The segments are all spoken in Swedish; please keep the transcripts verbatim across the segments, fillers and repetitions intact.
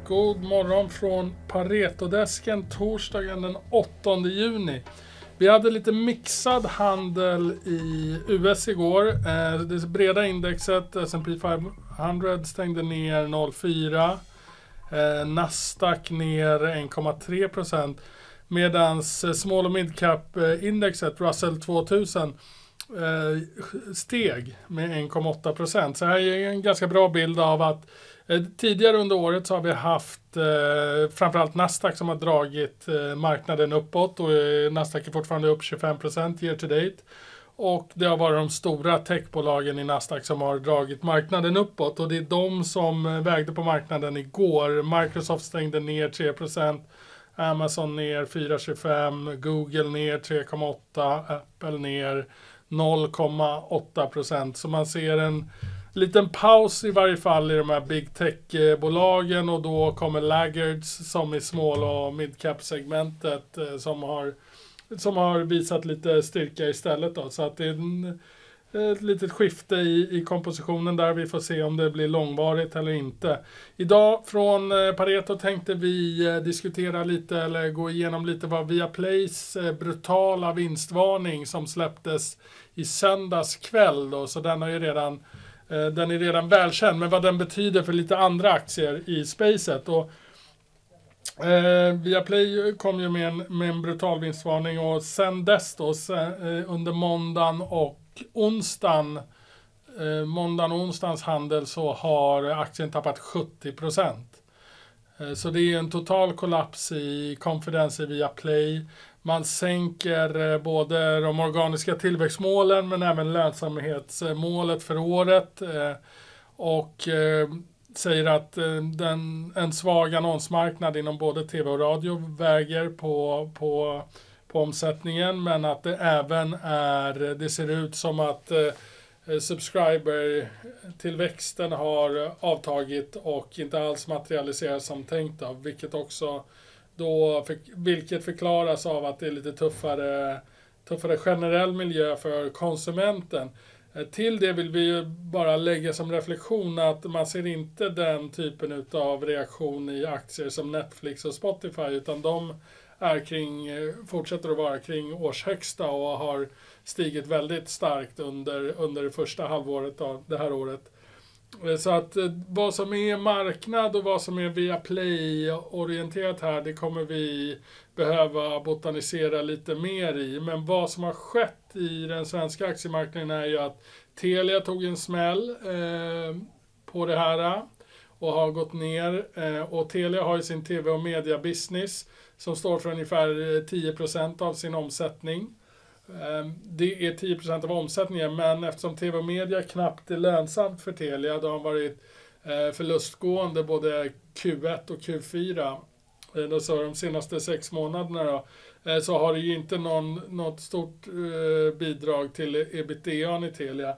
God morgon från Paretodesken torsdagen den åttonde juni. Vi hade lite mixad handel i U S igår. Det breda indexet S and P femhundra stängde ner noll komma fyra. Nasdaq ner en komma tre procent. Medan small och midcap indexet Russell tvåtusen steg med en komma åtta procent. Så här är en ganska bra bild av att eh, tidigare under året så har vi haft eh, framförallt Nasdaq som har dragit eh, marknaden uppåt, och eh, Nasdaq är fortfarande upp tjugofem procent year to date. Och det har varit de stora techbolagen i Nasdaq som har dragit marknaden uppåt, och det är de som vägde på marknaden igår. Microsoft stängde ner tre procent, Amazon ner fyra komma tjugofem, Google ner tre komma åtta, Apple ner noll komma åtta procent. Så man ser en liten paus i varje fall i de här big tech-bolagen, och då kommer laggards som i small och midcap-segmentet som har, som har visat lite styrka istället då. Så att det är en, ett litet skifte i, i kompositionen där. Vi får se om det blir långvarigt eller inte. Idag från Pareto tänkte vi diskutera lite eller gå igenom lite vad Viaplays brutala vinstvarning som släpptes i söndags kväll då. Så den är ju redan, den är redan välkänd, men vad den betyder för lite andra aktier i spacet. Och Eh, Viaplay kom ju med en, med en brutal vinstvarning, och sen dess då, sen, eh, under måndagen och onsdagen, eh, måndagen och onsdagens handel så har aktien tappat sjuttio procent. Eh, så det är en total kollaps i confidence i Viaplay. Man sänker eh, både de organiska tillväxtmålen men även lönsamhetsmålet för året. Eh, och eh, säger att den, en svag annonsmarknad inom både tv och radio väger på, på, på omsättningen, men att det även är, det ser ut som att eh, subscriber-tillväxten har avtagit och inte alls materialiseras som tänkt av, vilket också då, för, vilket förklaras av att det är lite tuffare, tuffare generell miljö för konsumenten. Till det vill vi ju bara lägga som reflektion att man ser inte den typen av reaktion i aktier som Netflix och Spotify, utan de är kring, fortsätter att vara kring årshögsta och har stigit väldigt starkt under, under det första halvåret av det här året. Så att vad som är marknad och vad som är Viaplay-orienterat här, det kommer vi behöva botanisera lite mer i. Men vad som har skett i den svenska aktiemarknaden är ju att Telia tog en smäll eh, på det här och har gått ner. Eh, och Telia har ju sin tv- och media-business som står för ungefär tio procent av sin omsättning. Det är tio procent av omsättningen, men eftersom tv och media knappt är lönsamt för Telia, då har varit förlustgående både Q ett och Q fyra, då så de senaste sex månaderna då, så har det ju inte någon, något stort bidrag till ebitda i Telia.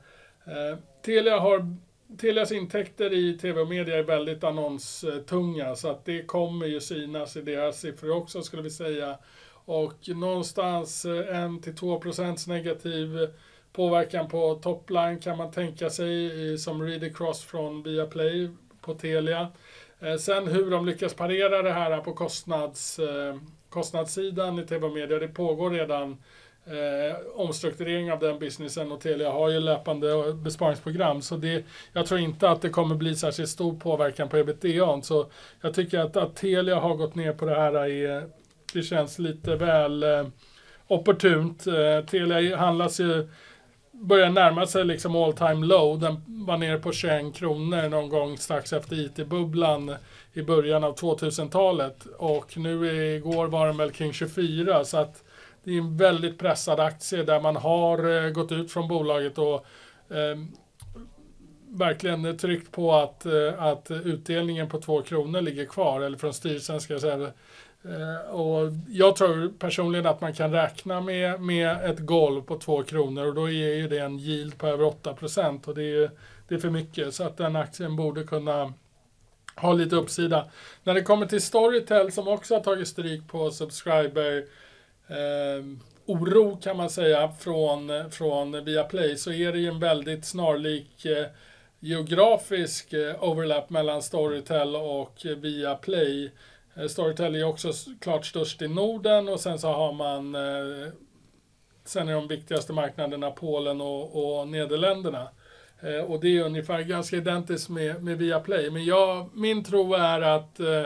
Telia har, Telias intäkter i tv och media är väldigt annonstunga, så att det kommer ju synas i deras siffror också, skulle vi säga. Och någonstans en till två procent negativ påverkan på topline kan man tänka sig som read across från Viaplay på Telia. Sen hur de lyckas parera det här på kostnads, kostnadssidan i tv och media, det pågår redan eh, omstrukturering av den businessen, och Telia har ju löpande besparingsprogram, så det, jag tror inte att det kommer bli särskilt stor påverkan på ebitda. Så jag tycker att, att Telia har gått ner på det här i det känns lite väl eh, opportunt. Eh, Telia handlas ju, börjar närma sig liksom all time low. Den var nere på tjugoen kronor någon gång strax efter I T-bubblan i början av tvåtusentalet. Och nu igår var den väl kring tjugofyra, så att det är en väldigt pressad aktie där man har eh, gått ut från bolaget och eh, verkligen tryckt på att, eh, att utdelningen på två kronor ligger kvar, eller från styrelsen ska jag säga. Uh, och jag tror personligen att man kan räkna med, med ett golv på två kronor, och då är ju det en yield på över åtta procent, och det är, det är för mycket, så att den aktien borde kunna ha lite uppsida. När det kommer till Storytel som också har tagit stryk på subscriber uh, oro kan man säga från, från Viaplay, så är det ju en väldigt snarlik uh, geografisk overlap mellan Storytel och Viaplay. Storytel är också klart störst i Norden och sen så har man sen är de viktigaste marknaderna Polen och, och Nederländerna. Och det är ungefär ganska identiskt med, med Viaplay. Men jag, min tro är att eh,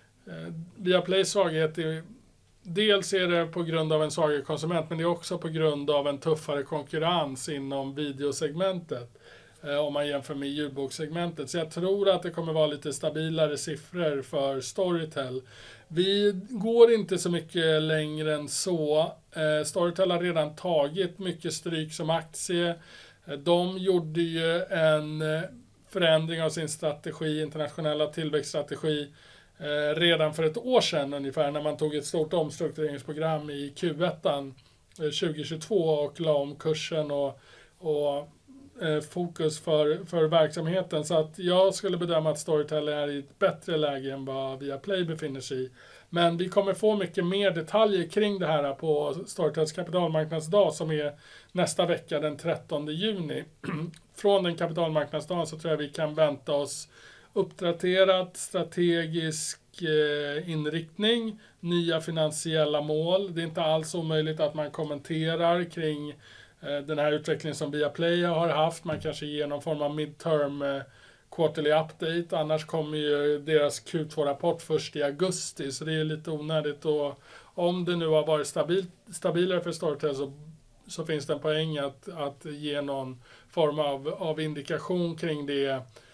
Viaplays svaghet är, dels är det på grund av en svagare konsument, men det är också på grund av en tuffare konkurrens inom videosegmentet. Om man jämför med ljudbokssegmentet. Så jag tror att det kommer vara lite stabilare siffror för Storytel. Vi går inte så mycket längre än så. Storytel har redan tagit mycket stryk som aktie. De gjorde ju en förändring av sin strategi, internationella tillväxtstrategi, redan för ett år sedan ungefär, när man tog ett stort omstruktureringsprogram i Q ett tjugohundratjugotvå och la om kursen och, och fokus för, för verksamheten. Så att jag skulle bedöma att Storytel är i ett bättre läge än vad Viaplay befinner sig i. Men vi kommer få mycket mer detaljer kring det här på Storytels kapitalmarknadsdag som är nästa vecka den trettonde juni. Från den kapitalmarknadsdagen så tror jag vi kan vänta oss uppdaterat strategisk inriktning, nya finansiella mål. Det är inte alls omöjligt att man kommenterar kring den här utvecklingen som Viaplay har haft. Man kanske ger någon form av midterm quarterly update. Annars kommer ju deras Q två-rapport först i augusti. Så det är lite onödigt. Och om det nu har varit stabil, stabilare för Storytel så, så finns det en poäng att, att ge någon form av, av indikation kring det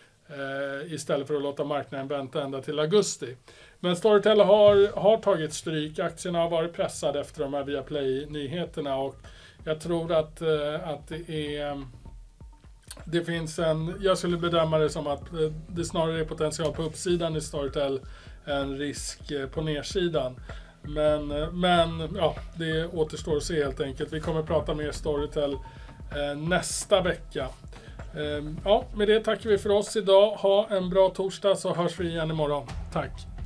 eh, istället för att låta marknaden vänta ända till augusti. Men Storytel har, har tagit stryk. Aktierna har varit pressade efter de här Viaplay-nyheterna och jag tror att, att det är, det finns en, jag skulle bedöma det som att det snarare är potential på uppsidan i Storytel än risk på nedsidan. Men, men ja, det återstår att se helt enkelt. Vi kommer att prata mer Storytel eh, nästa vecka. Eh, ja, med det tackar vi för oss idag. Ha en bra torsdag så hörs vi igen imorgon. Tack!